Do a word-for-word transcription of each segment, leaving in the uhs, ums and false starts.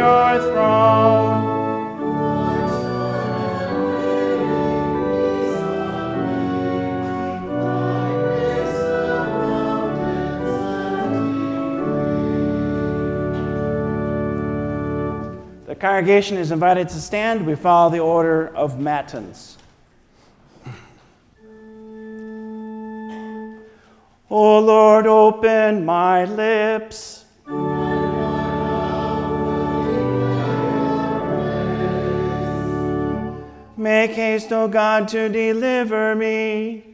your throne. The congregation is invited to stand. We follow the order of matins. O Lord, open my lips. Make haste, O God, to deliver me.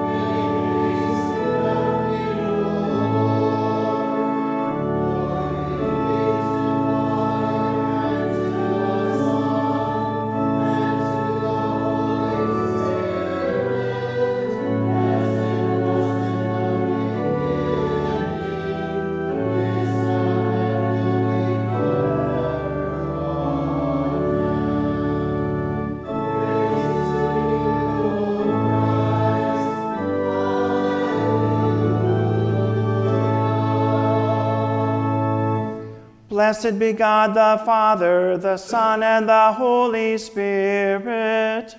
Blessed be God the Father, the Son, and the Holy Spirit.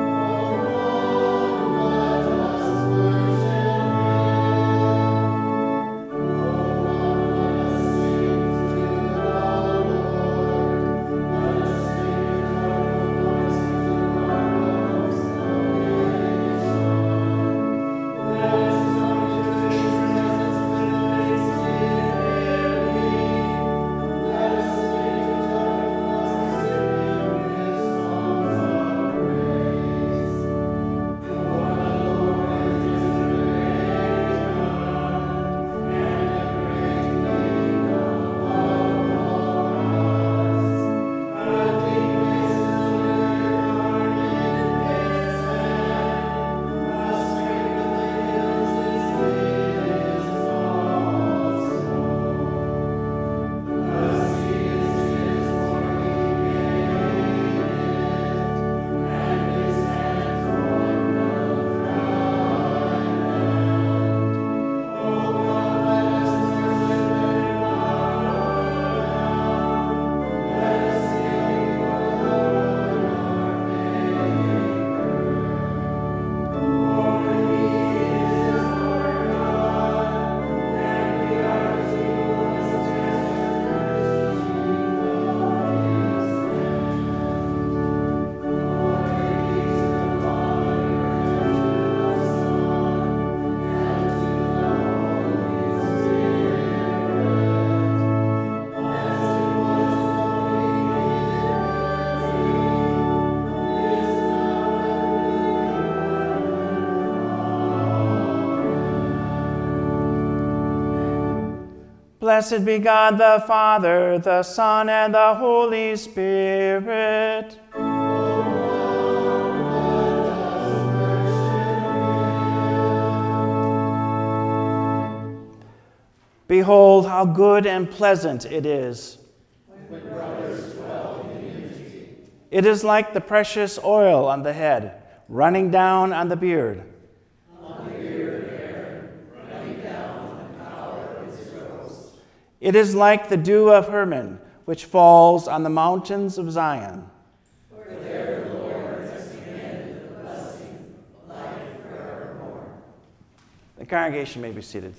Blessed be God the Father, the Son, and the Holy Spirit. Behold, how good and pleasant it is. When brothers dwell in unity. It is like the precious oil on the head, running down on the beard. It is like the dew of Hermon, which falls on the mountains of Zion. For there the Lord has commanded the blessing, life forevermore. The congregation may be seated.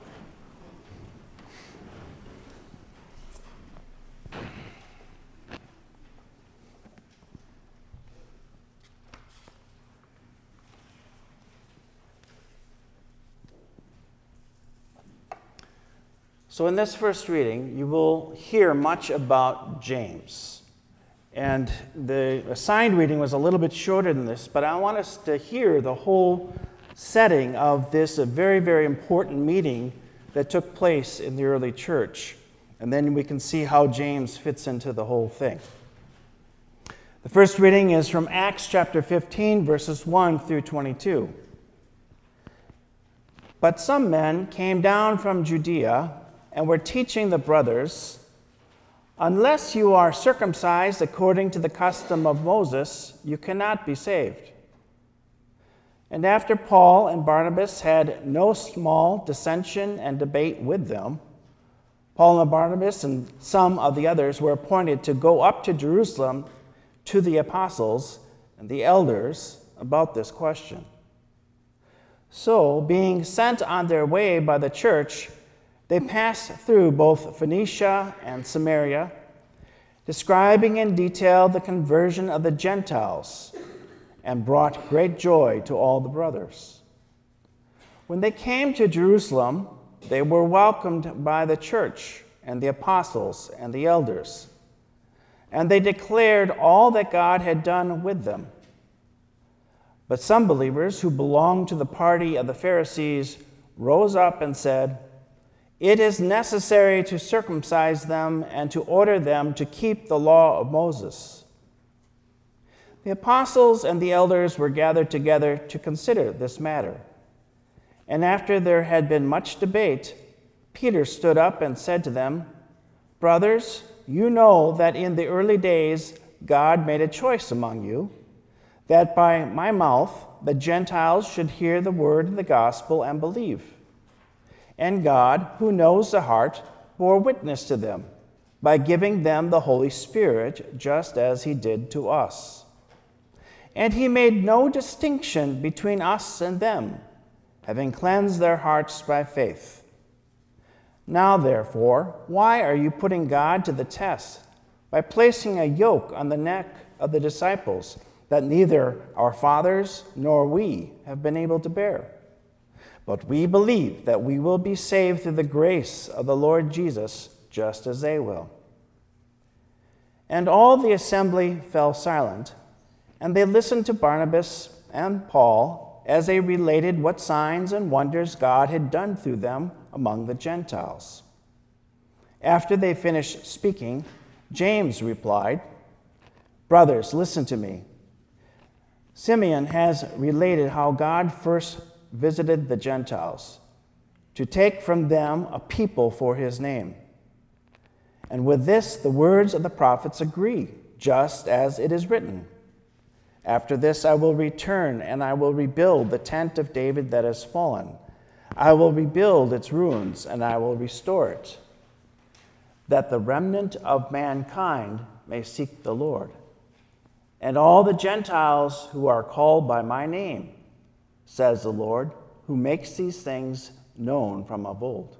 So in this first reading, you will hear much about James. And the assigned reading was a little bit shorter than this, but I want us to hear the whole setting of this a very, very important meeting that took place in the early church. And then we can see how James fits into the whole thing. The first reading is from Acts chapter fifteen, verses one through twenty-two. But some men came down from Judea and were teaching the brothers, unless you are circumcised according to the custom of Moses, you cannot be saved. And after Paul and Barnabas had no small dissension and debate with them, Paul and Barnabas and some of the others were appointed to go up to Jerusalem to the apostles and the elders about this question. So, being sent on their way by the church, they passed through both Phoenicia and Samaria, describing in detail the conversion of the Gentiles, and brought great joy to all the brothers. When they came to Jerusalem, they were welcomed by the church and the apostles and the elders, and they declared all that God had done with them. But some believers who belonged to the party of the Pharisees rose up and said, "It is necessary to circumcise them and to order them to keep the law of Moses." The apostles and the elders were gathered together to consider this matter. And after there had been much debate, Peter stood up and said to them, "Brothers, you know that in the early days God made a choice among you, that by my mouth the Gentiles should hear the word of the gospel and believe. And God, who knows the heart, bore witness to them by giving them the Holy Spirit, just as he did to us. And he made no distinction between us and them, having cleansed their hearts by faith. Now, therefore, why are you putting God to the test by placing a yoke on the neck of the disciples that neither our fathers nor we have been able to bear? But we believe that we will be saved through the grace of the Lord Jesus, just as they will." And all the assembly fell silent, and they listened to Barnabas and Paul as they related what signs and wonders God had done through them among the Gentiles. After they finished speaking, James replied, "Brothers, listen to me. Simeon has related how God first visited the Gentiles to take from them a people for his name. And with this, the words of the prophets agree, just as it is written, 'After this I will return, and I will rebuild the tent of David that has fallen. I will rebuild its ruins, and I will restore it, that the remnant of mankind may seek the Lord, and all the Gentiles who are called by my name, says the Lord, who makes these things known from of old.'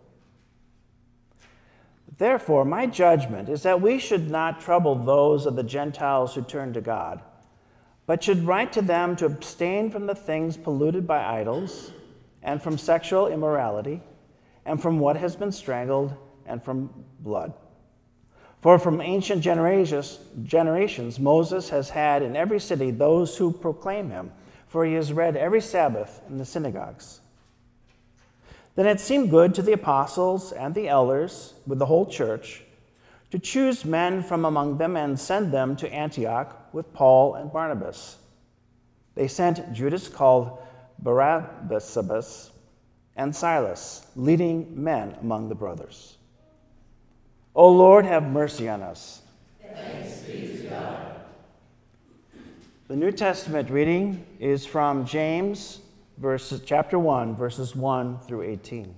Therefore, my judgment is that we should not trouble those of the Gentiles who turn to God, but should write to them to abstain from the things polluted by idols, and from sexual immorality, and from what has been strangled, and from blood. For from ancient generations, generations Moses has had in every city those who proclaim him, for he is read every Sabbath in the synagogues." Then it seemed good to the apostles and the elders with the whole church to choose men from among them and send them to Antioch with Paul and Barnabas. They sent Judas called Barabbas and Silas, leading men among the brothers. O Lord, have mercy on us. Thanks be to God. The New Testament reading is from James, verses, chapter one, verses one through eighteen.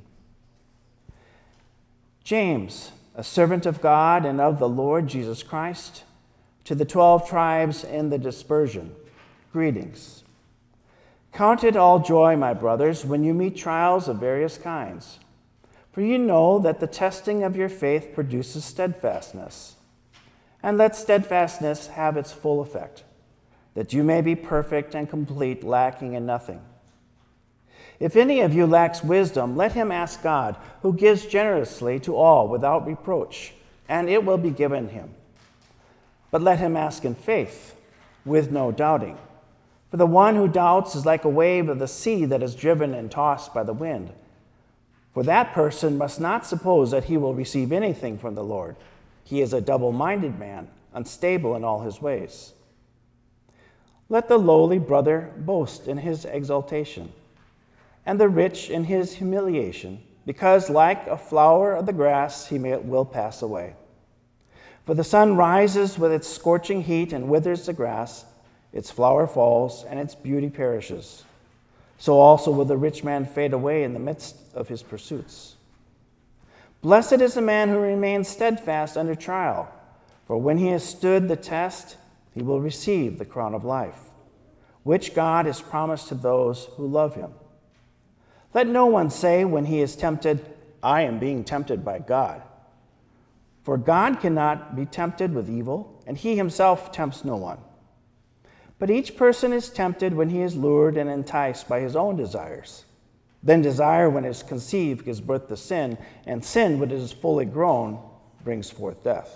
James, a servant of God and of the Lord Jesus Christ, to the twelve tribes in the dispersion, greetings. Count it all joy, my brothers, when you meet trials of various kinds, for you know that the testing of your faith produces steadfastness. And let steadfastness have its full effect, that you may be perfect and complete, lacking in nothing. If any of you lacks wisdom, let him ask God, who gives generously to all without reproach, and it will be given him. But let him ask in faith, with no doubting. For the one who doubts is like a wave of the sea that is driven and tossed by the wind. For that person must not suppose that he will receive anything from the Lord. He is a double-minded man, unstable in all his ways. Let the lowly brother boast in his exaltation, and the rich in his humiliation, because like a flower of the grass he may, will pass away. For the sun rises with its scorching heat and withers the grass, its flower falls, and its beauty perishes. So also will the rich man fade away in the midst of his pursuits. Blessed is the man who remains steadfast under trial, for when he has stood the test, he will receive the crown of life, which God has promised to those who love him. Let no one say when he is tempted, I am being tempted by God. For God cannot be tempted with evil, and he himself tempts no one. But each person is tempted when he is lured and enticed by his own desires. Then desire, when it is conceived, gives birth to sin, and sin, when it is fully grown, brings forth death.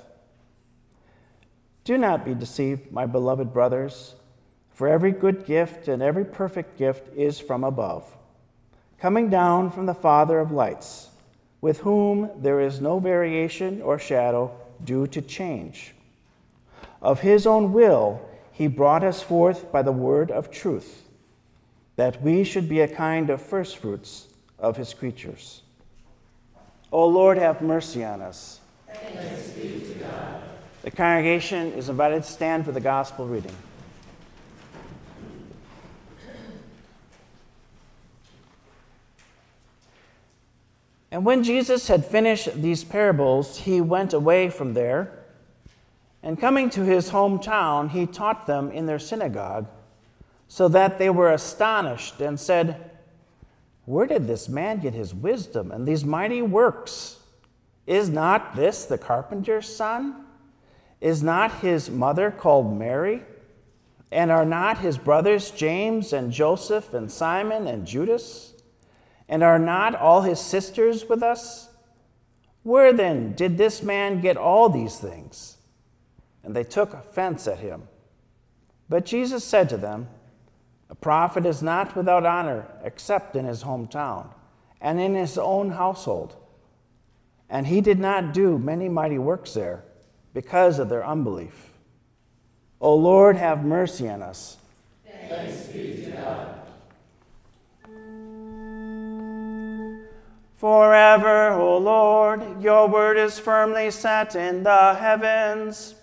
Do not be deceived, my beloved brothers, for every good gift and every perfect gift is from above, coming down from the Father of lights, with whom there is no variation or shadow due to change. Of his own will, he brought us forth by the word of truth, that we should be a kind of firstfruits of his creatures. O Lord, have mercy on us. Thanks be to God. The congregation is invited to stand for the gospel reading. And when Jesus had finished these parables, he went away from there, and coming to his hometown, he taught them in their synagogue, so that they were astonished and said, Where did this man get his wisdom and these mighty works? Is not this the carpenter's son? Is not his mother called Mary? And are not his brothers James and Joseph and Simon and Judas? And are not all his sisters with us? Where then did this man get all these things? And they took offense at him. But Jesus said to them, A prophet is not without honor except in his hometown and in his own household. And he did not do many mighty works there because of their unbelief. O Lord, have mercy on us. Thanks be to God. Forever, O Lord, your word is firmly set in the heavens.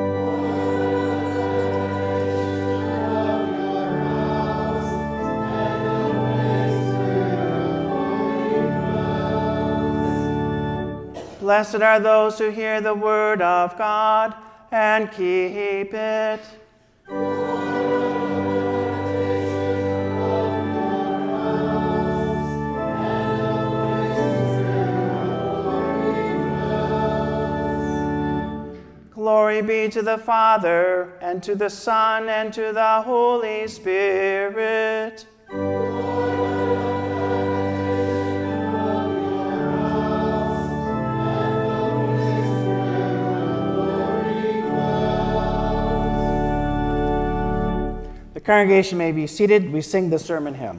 Blessed are those who hear the word of God and keep it. Glory be to the Father, and to the Son, and to the Holy Spirit. The congregation may be seated. We sing the sermon hymn.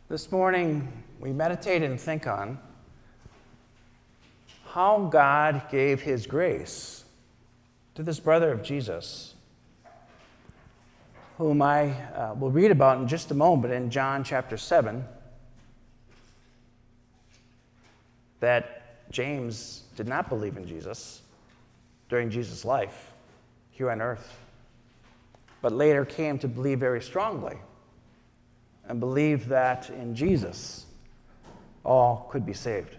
This morning, we meditate and think on how God gave his grace to this brother of Jesus, whom I uh, will read about in just a moment in John chapter seven, that James did not believe in Jesus during Jesus' life here on earth, but later came to believe very strongly and believe that in Jesus all could be saved.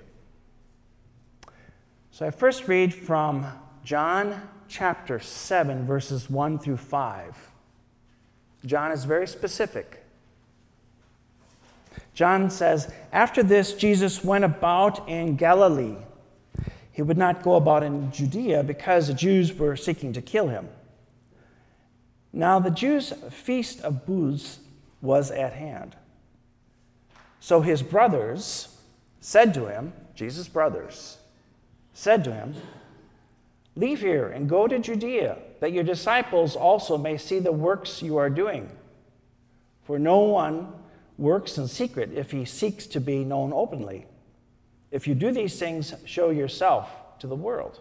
So I first read from John chapter seven, verses one through five. John is very specific. John says, "After this, Jesus went about in Galilee. He would not go about in Judea because the Jews were seeking to kill him. Now the Jews' feast of booths was at hand. So his brothers said to him," Jesus' brothers, said to him, "Leave here and go to Judea, that your disciples also may see the works you are doing. For no one works in secret if he seeks to be known openly. If you do these things, show yourself to the world."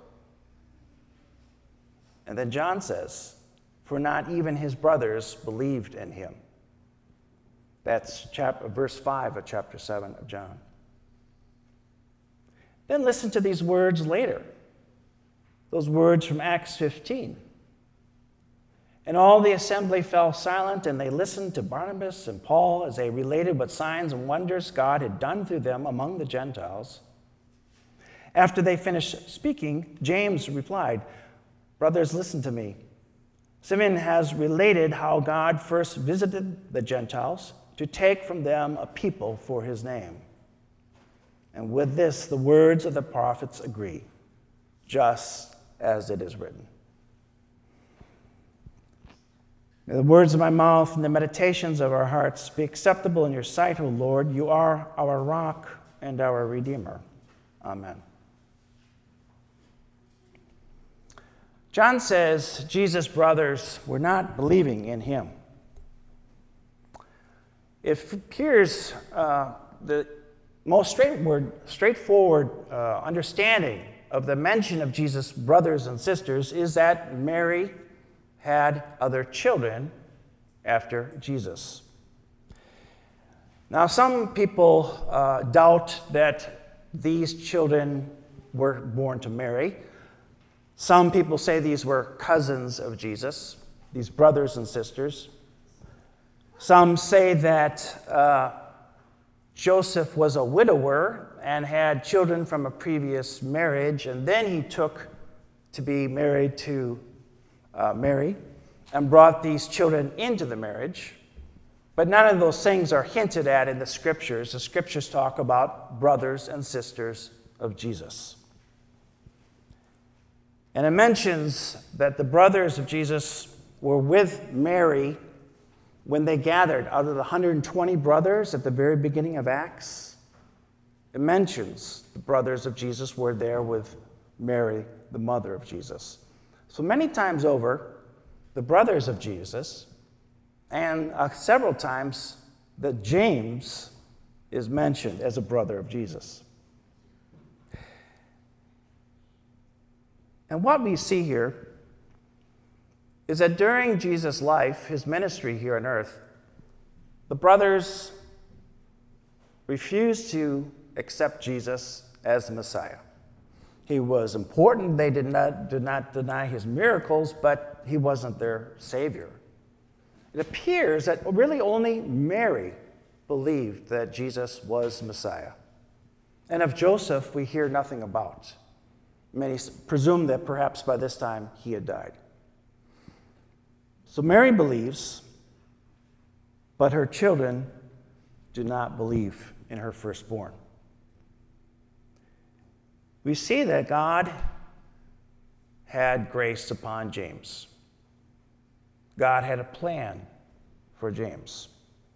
And then John says, "For not even his brothers believed in him." That's chapter, verse five of chapter seven of John. Then listen to these words later. Those words from Acts fifteen. "And all the assembly fell silent, and they listened to Barnabas and Paul as they related what signs and wonders God had done through them among the Gentiles. After they finished speaking, James replied, 'Brothers, listen to me. Simeon has related how God first visited the Gentiles to take from them a people for his name. And with this, the words of the prophets agree, just as it is written.' May the words of my mouth and the meditations of our hearts be acceptable in your sight, O Lord. You are our rock and our Redeemer. Amen." John says Jesus' brothers were not believing in him. It appears uh, the most straightforward, straightforward uh, understanding of the mention of Jesus' brothers and sisters is that Mary had other children after Jesus. Now, some people uh, doubt that these children were born to Mary. Some people say these were cousins of Jesus, these brothers and sisters. Some say that uh, Joseph was a widower and had children from a previous marriage, and then he took to be married to uh, Mary and brought these children into the marriage. But none of those things are hinted at in the scriptures. The scriptures talk about brothers and sisters of Jesus. And it mentions that the brothers of Jesus were with Mary when they gathered out of the one hundred twenty brothers at the very beginning of Acts. It mentions the brothers of Jesus were there with Mary, the mother of Jesus. So many times over, the brothers of Jesus, and uh, several times that James is mentioned as a brother of Jesus. And what we see here is that during Jesus' life, his ministry here on earth, the brothers refused to accept Jesus as the Messiah. He was important. They did not, did not deny his miracles, but he wasn't their Savior. It appears that really only Mary believed that Jesus was Messiah. And of Joseph, we hear nothing about. Many presume that perhaps by this time he had died. So Mary believes, but her children do not believe in her firstborn. We see that God had grace upon James. God had a plan for James.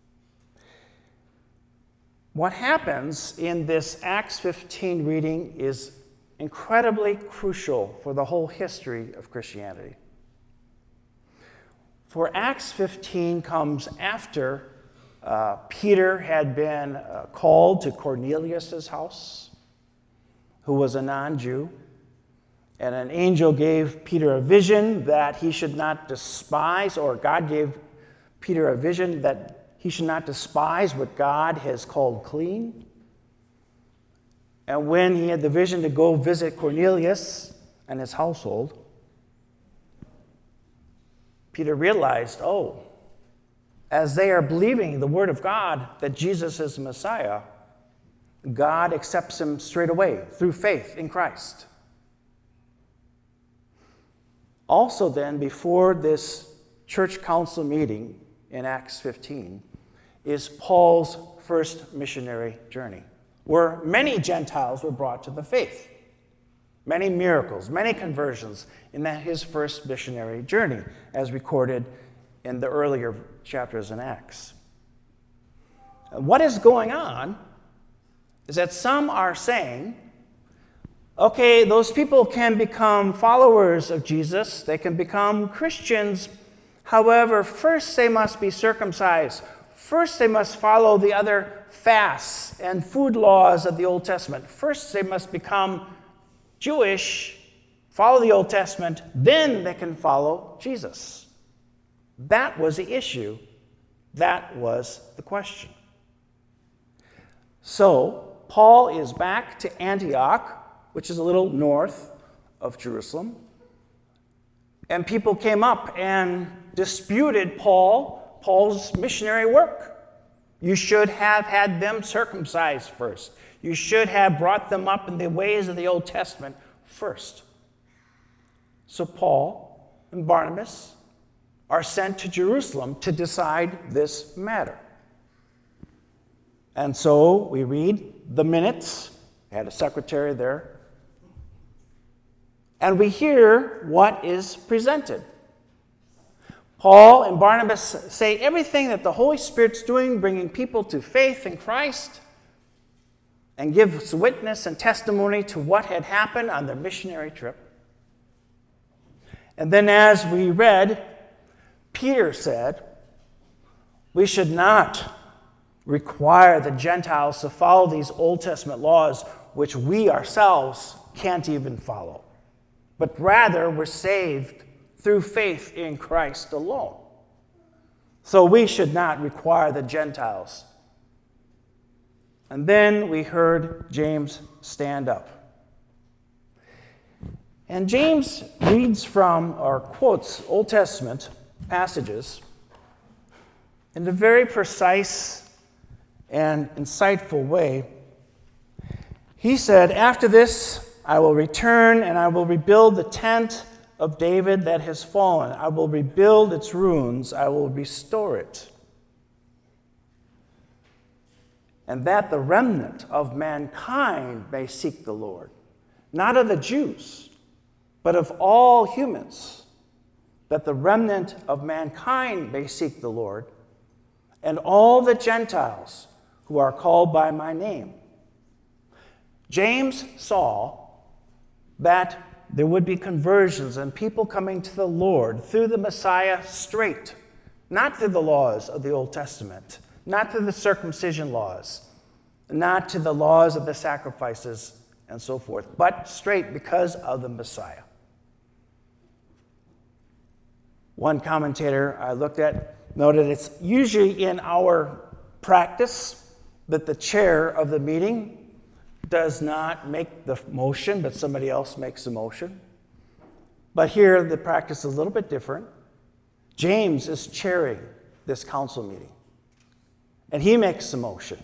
What happens in this Acts fifteen reading is incredibly crucial for the whole history of Christianity. For Acts fifteen comes after Uh, Peter had been uh, called to Cornelius' house, who was a non-Jew. And an angel gave Peter a vision that he should not despise, or God gave Peter a vision that he should not despise what God has called clean. And when he had the vision to go visit Cornelius and his household, Peter realized, oh, as they are believing the word of God that Jesus is the Messiah, God accepts him straight away through faith in Christ. Also then, before this church council meeting in Acts fifteen, is Paul's first missionary journey, where many Gentiles were brought to the faith. Many miracles, many conversions in that his first missionary journey, as recorded in the earlier chapters in Acts. What is going on is that some are saying, okay, those people can become followers of Jesus, they can become Christians, however, first they must be circumcised. First they must follow the other fasts and food laws of the Old Testament. First they must become Jewish, follow the Old Testament, then they can follow Jesus. That was the issue. That was the question. So, Paul is back to Antioch, which is a little north of Jerusalem. And people came up and disputed Paul, Paul's missionary work. You should have had them circumcised first. You should have brought them up in the ways of the Old Testament first. So Paul and Barnabas are sent to Jerusalem to decide this matter. And so we read the minutes. They had a secretary there. And we hear what is presented. Paul and Barnabas say everything that the Holy Spirit's doing, bringing people to faith in Christ, and gives witness and testimony to what had happened on their missionary trip. And then as we read, Peter said, we should not require the Gentiles to follow these Old Testament laws, which we ourselves can't even follow, but rather we're saved through faith in Christ alone. So we should not require the Gentiles. And then we heard James stand up. And James reads from, or quotes, Old Testament passages in a very precise and insightful way. He said, after this, I will return and I will rebuild the tent of David that has fallen. I will rebuild its ruins. I will restore it. And that the remnant of mankind may seek the Lord, not of the Jews, but of all humans, that the remnant of mankind may seek the Lord, and all the Gentiles who are called by my name. James saw that there would be conversions and people coming to the Lord through the Messiah straight, not through the laws of the Old Testament, not through the circumcision laws, not to the laws of the sacrifices and so forth, but straight because of the Messiah. One commentator I looked at noted it's usually in our practice that the chair of the meeting does not make the motion, but somebody else makes the motion. But here the practice is a little bit different. James is chairing this council meeting, and he makes the motion.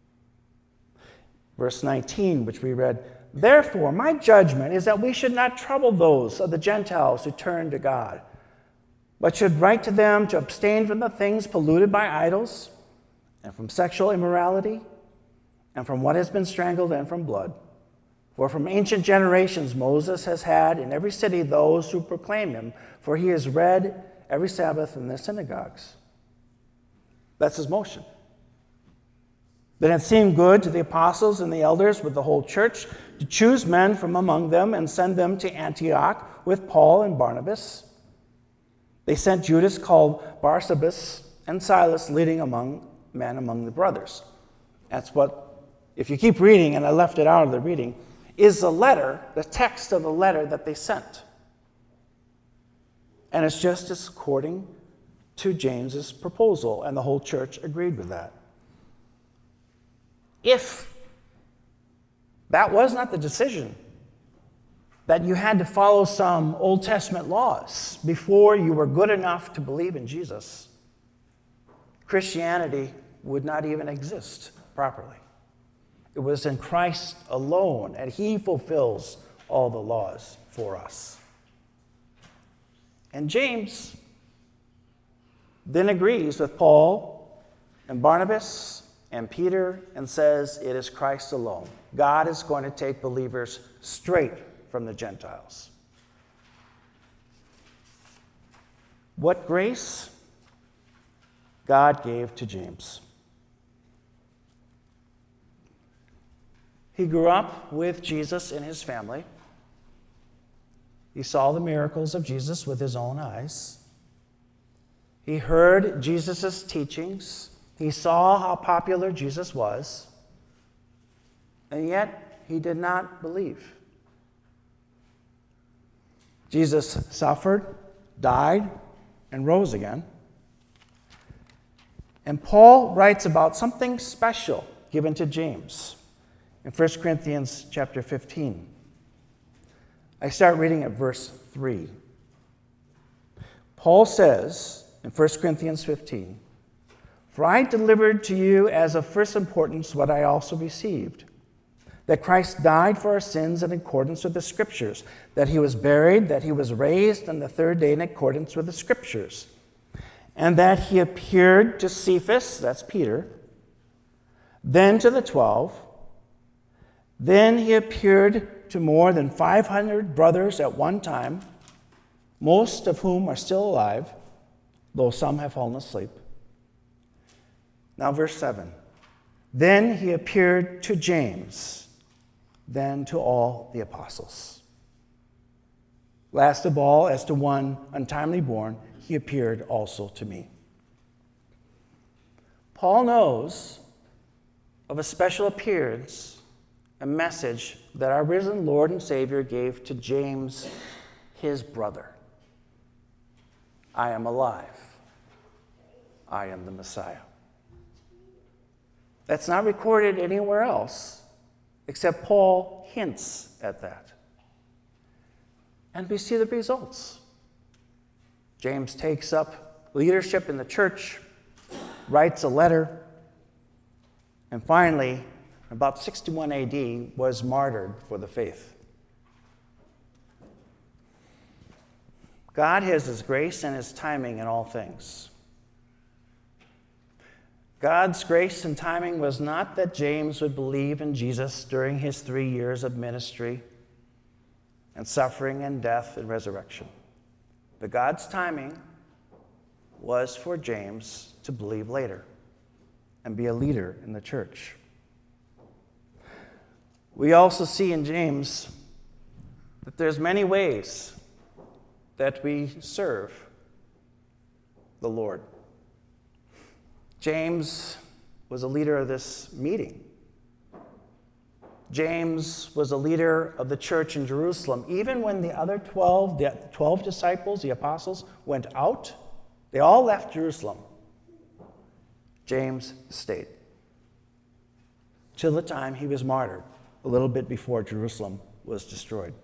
Verse nineteen, which we read, therefore my judgment is that we should not trouble those of the Gentiles who turn to God, but should write to them to abstain from the things polluted by idols, and from sexual immorality, and from what has been strangled, and from blood. For from ancient generations Moses has had in every city those who proclaim him, for he is read every Sabbath in their synagogues. That's his motion. Then it seemed good to the apostles and the elders with the whole church to choose men from among them and send them to Antioch with Paul and Barnabas. They sent Judas called Barsabas and Silas leading among men among the brothers. That's what, if you keep reading, and I left it out of the reading, is the letter, the text of the letter that they sent. And it's just as according to James's proposal, and the whole church agreed with that. If that was not the decision, that you had to follow some Old Testament laws before you were good enough to believe in Jesus, Christianity would not even exist properly. It was in Christ alone, and he fulfills all the laws for us. And James then agrees with Paul and Barnabas and Peter and says it is Christ alone. God is going to take believers straight from the Gentiles. What grace God gave to James. He grew up with Jesus in his family. He saw the miracles of Jesus with his own eyes. He heard Jesus' teachings. He saw how popular Jesus was. And yet, he did not believe. Jesus suffered, died, and rose again. And Paul writes about something special given to James in First Corinthians chapter fifteen. I start reading at verse three. Paul says in First Corinthians fifteen, "For I delivered to you as of first importance what I also received, that Christ died for our sins in accordance with the Scriptures, that he was buried, that he was raised on the third day in accordance with the Scriptures, and that he appeared to Cephas," that's Peter, "then to the twelve. Then he appeared to more than five hundred brothers at one time, most of whom are still alive, though some have fallen asleep." Now verse seven. "Then he appeared to James, then to all the apostles. Last of all, as to one untimely born, he appeared also to me." Paul knows of a special appearance, a message that our risen Lord and Savior gave to James, his brother. I am alive. I am the Messiah. That's not recorded anywhere else, except Paul hints at that. And we see the results. James takes up leadership in the church, writes a letter, and finally, about sixty-one A D, was martyred for the faith. God has his grace and his timing in all things. God's grace and timing was not that James would believe in Jesus during his three years of ministry and suffering and death and resurrection. But God's timing was for James to believe later and be a leader in the church. We also see in James that there's many ways that we serve the Lord. James was a leader of this meeting. James was a leader of the church in Jerusalem. Even when the other twelve, the twelve disciples, the apostles, went out, they all left Jerusalem. James stayed till the time he was martyred, a little bit before Jerusalem was destroyed.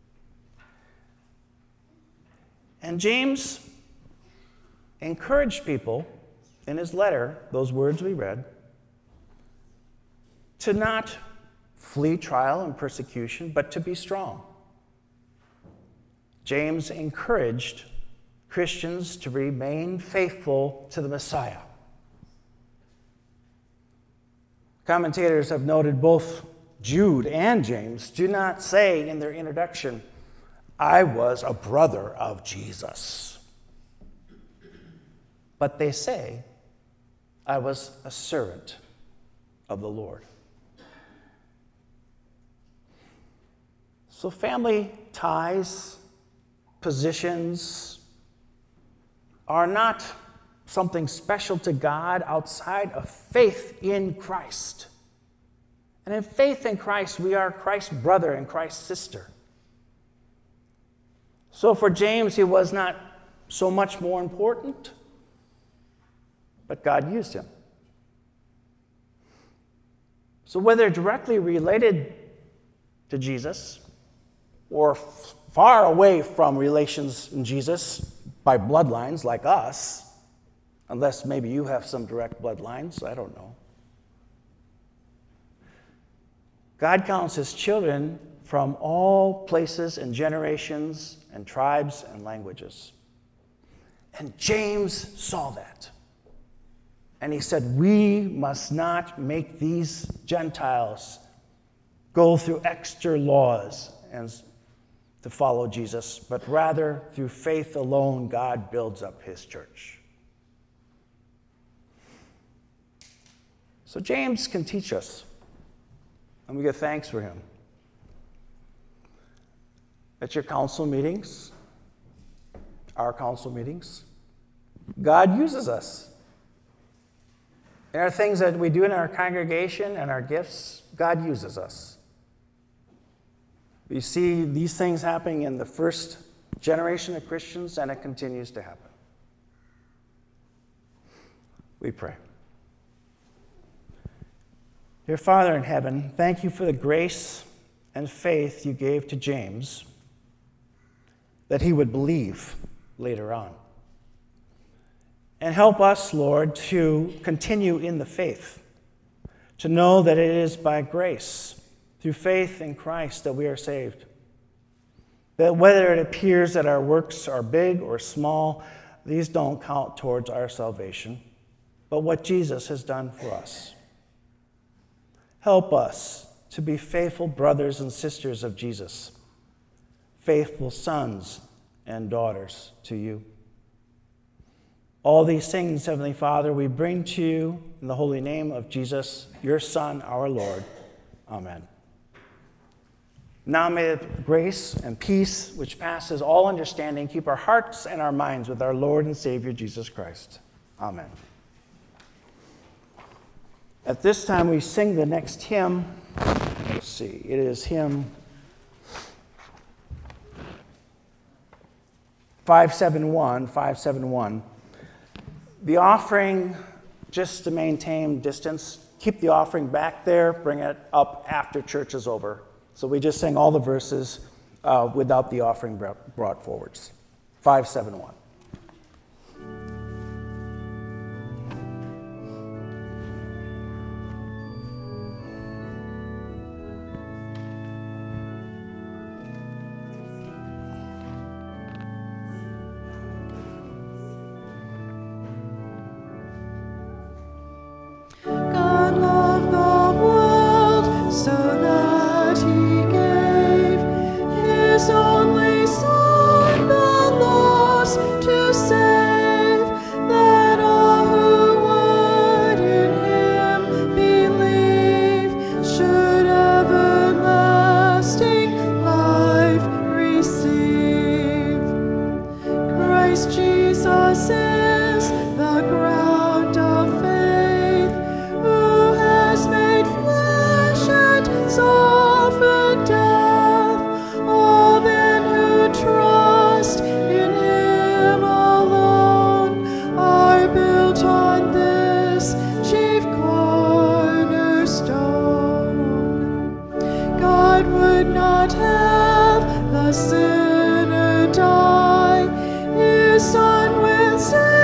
And James encouraged people in his letter, those words we read, to not flee trial and persecution, but to be strong. James encouraged Christians to remain faithful to the Messiah. Commentators have noted both Jude and James do not say in their introduction, "I was a brother of Jesus." But they say, "I was a servant of the Lord." So family ties, positions are not something special to God outside of faith in Christ. And in faith in Christ, we are Christ's brother and Christ's sister. So for James, he was not so much more important, but God used him. So whether directly related to Jesus or f- far away from relations in Jesus by bloodlines like us, unless maybe you have some direct bloodlines, I don't know. God counts his children from all places and generations and tribes and languages. And James saw that. And he said, we must not make these Gentiles go through extra laws and to follow Jesus, but rather through faith alone, God builds up his church. So James can teach us, and we give thanks for him. At your council meetings, our council meetings, God uses us. There are things that we do in our congregation and our gifts, God uses us. We see these things happening in the first generation of Christians, and it continues to happen. We pray. Dear Father in heaven, thank you for the grace and faith you gave to James that he would believe later on. And help us, Lord, to continue in the faith, to know that it is by grace, through faith in Christ, that we are saved. That whether it appears that our works are big or small, these don't count towards our salvation, but what Jesus has done for us. Help us to be faithful brothers and sisters of Jesus, faithful sons and daughters to you. All these things, Heavenly Father, we bring to you in the holy name of Jesus, your Son, our Lord. Amen. Now may the grace and peace which passes all understanding keep our hearts and our minds with our Lord and Savior Jesus Christ. Amen. At this time, we sing the next hymn. Let's see. It is hymn five seventy-one, five seventy-one. The offering, just to maintain distance, keep the offering back there, bring it up after church is over. So we just sing all the verses uh, without the offering brought forwards. five seventy-one. Sinner die, his Son will save.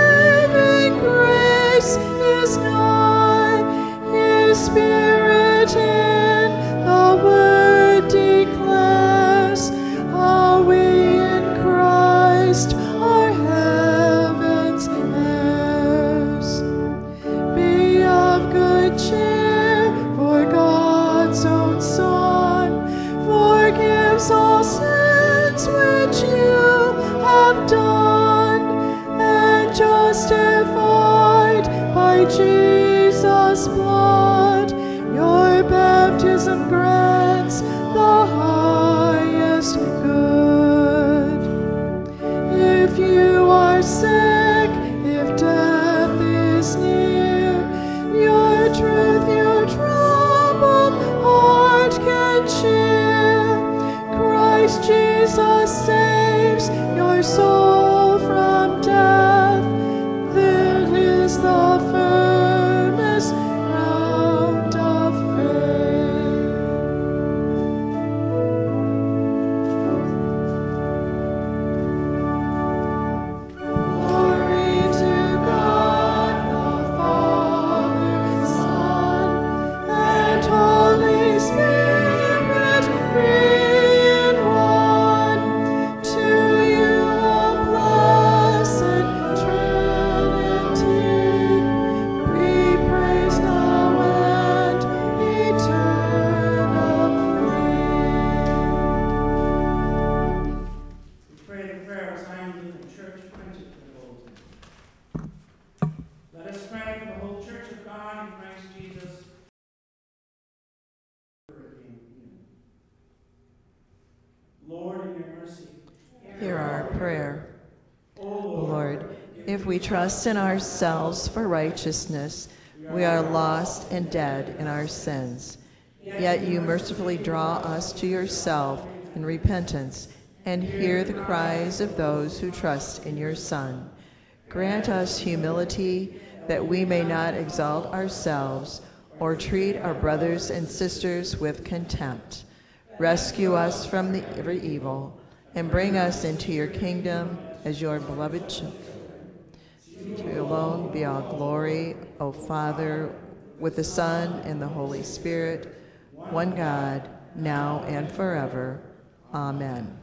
Lord, if we trust in ourselves for righteousness, we are lost and dead in our sins. Yet you mercifully draw us to yourself in repentance and hear the cries of those who trust in your Son. Grant us humility that we may not exalt ourselves or treat our brothers and sisters with contempt. Rescue us from the every evil and bring us into your kingdom as your beloved children. To you alone be all glory, O Father, with the Son and the Holy Spirit, one God, now and forever. Amen.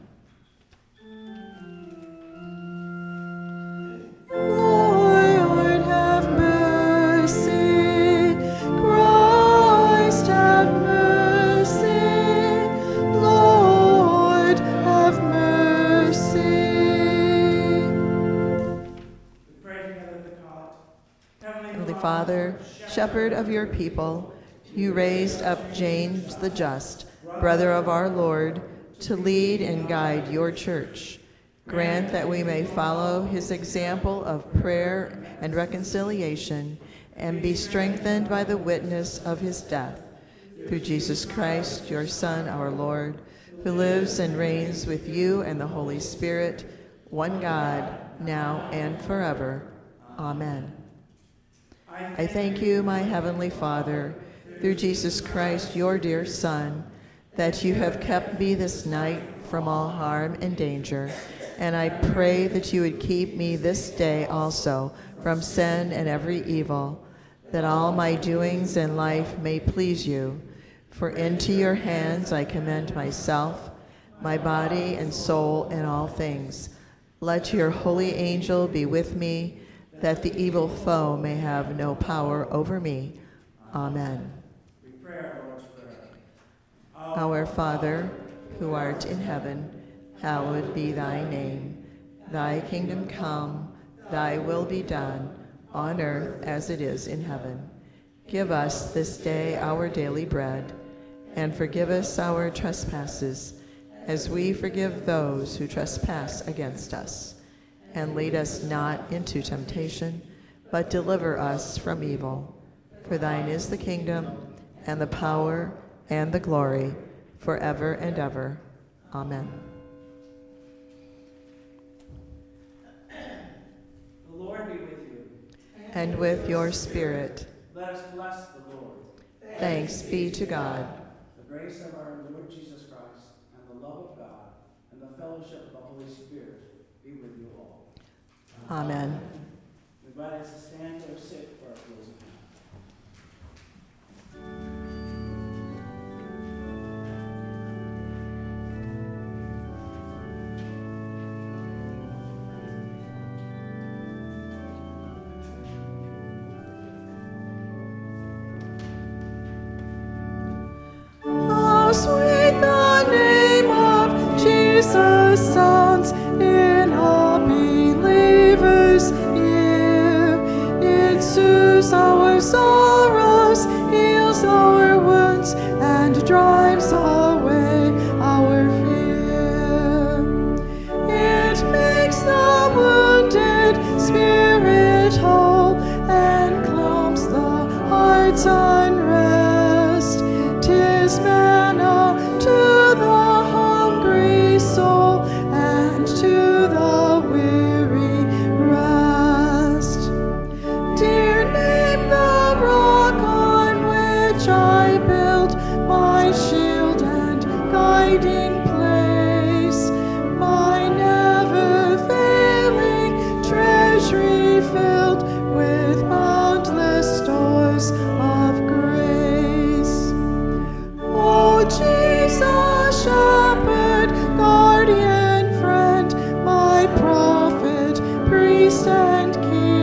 Lord, have mercy. Christ, have mercy. Lord, have mercy. Heavenly Father, shepherd of your people, you raised up James the Just, brother of our Lord, to lead and guide your church. Grant that we may follow his example of prayer and reconciliation and be strengthened by the witness of his death. Through Jesus Christ, your Son, our Lord, who lives and reigns with you and the Holy Spirit, one God, now and forever. Amen. I thank you, my heavenly Father, through Jesus Christ, your dear Son, that you have kept me this night from all harm and danger, and I pray that you would keep me this day also from sin and every evil, that all my doings in life may please you. For into your hands I commend myself, my body and soul, and all things. Let your holy angel be with me, that the evil foe may have no power over me. Amen. Our Father, who art in heaven, hallowed be thy name. Thy kingdom come, thy will be done, on earth as it is in heaven. Give us this day our daily bread, and forgive us our trespasses, as we forgive those who trespass against us. And lead us not into temptation, but deliver us from evil. For thine is the kingdom, and the power, and the glory, forever and ever. Amen. The Lord be with you. And with your spirit. Let us bless the Lord. Thanks be to God. The grace of our Lord Jesus Christ, and the love of God, and the fellowship of the Holy Spirit be with you all. Amen. We're invited to stand or sit for our closing. How sweet the name of Jesus sounds in a believer's ear. It soothes our sorrows, heals our wounds, and drives away our fear. It makes the wounded spirit whole and calms the heart's unrest. 'Tis manna to the hungry soul and to the weary rest. Dear name, the rock on which I build my shield and guiding place, my never-failing treasury filled with boundless stores of grace. O Jesus, shepherd, guardian, friend, my prophet, priest, and king,